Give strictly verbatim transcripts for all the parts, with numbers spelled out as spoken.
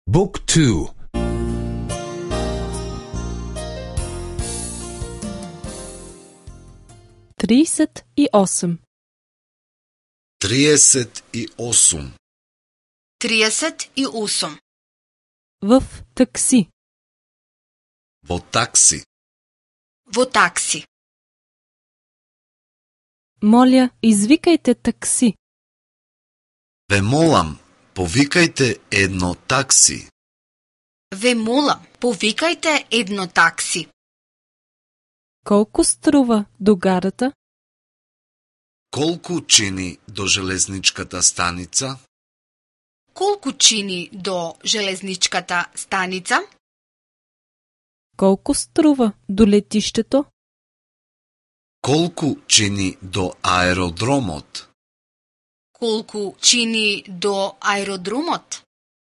بوك تو. тридцать и осем. триесет и осум. триесет и осум. В такси. Во такси. Во такси. Моля, извикайте такси. Ве молам, повикајте едно такси. Ве молам, повикајте едно такси. Колко струва до гарата? Колку чини до железничката станица? Колку чини до железничката станица? Колко струва до летището? Колку чини до аеродромот? Колку чини до аеродромот?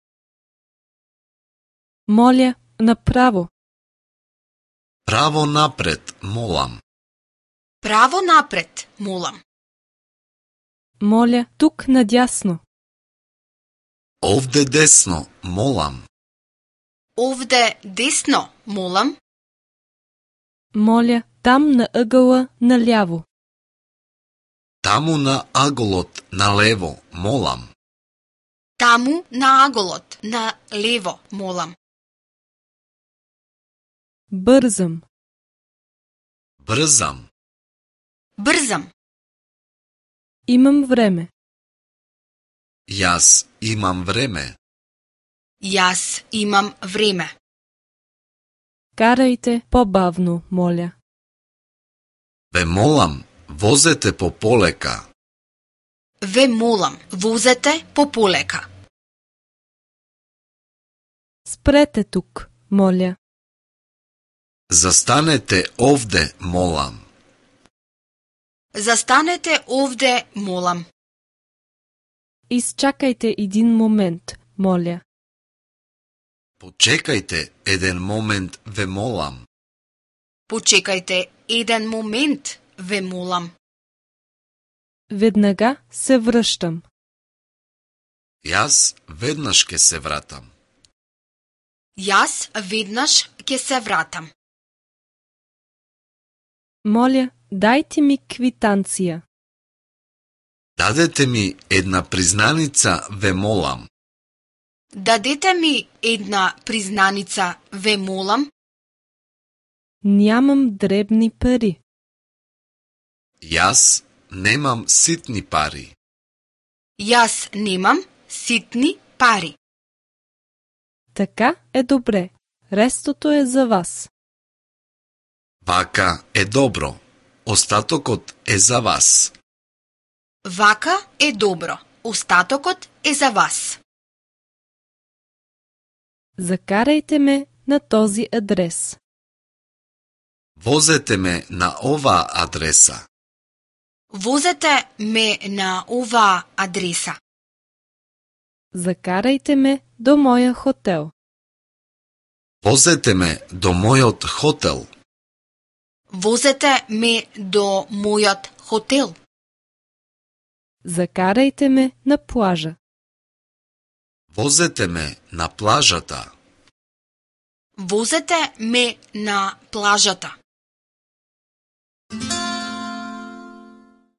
Моля, направо. Право напред, молам. Право напред, молам. Моля, тук надясно. Овде десно, молам. Овде десно, молам. Моля, там на ъгъла наляво. Таму на аголот налево, молам. Таму на аголот, на лево, молам. Бързам. Брзам. Брзам. Имам време. Јас имам време. Јас имам време. Карайте по-бавно, моля. Ве молам, возете по полека. Ве молам, возете пополека. Спрете тук, моля. Застанете овде, молам. Застанете овде, молам. Изчакайте един момент, моля. Почекајте еден момент, ве молам. Почекајте еден момент, ве молам. Веднага се връщам. Јас веднаш ке се вратам. Јас веднаш ќе се вратам. Моля, дайте ми квитанция. Дадете ми една признаница, ве молам. Дадете ми една признаница, ве молам. Нямам дребни пари. Јас немам ситни пари. Јас немам ситни пари. Така е добре. Рестото е за вас. Вака е добро. Остатокот е за вас. Вака е добро. Остатокот е за вас. Закарайте ме на този адрес. Возете ме на оваа адреса. Возете ме на оваа адреса. Закарайте ме до моя хотел. Возете ме до мојот хотел. Возете ме до мојот хотел. Закарайте ме на плажа. Возете ме на плажата. Возете ме на плажата.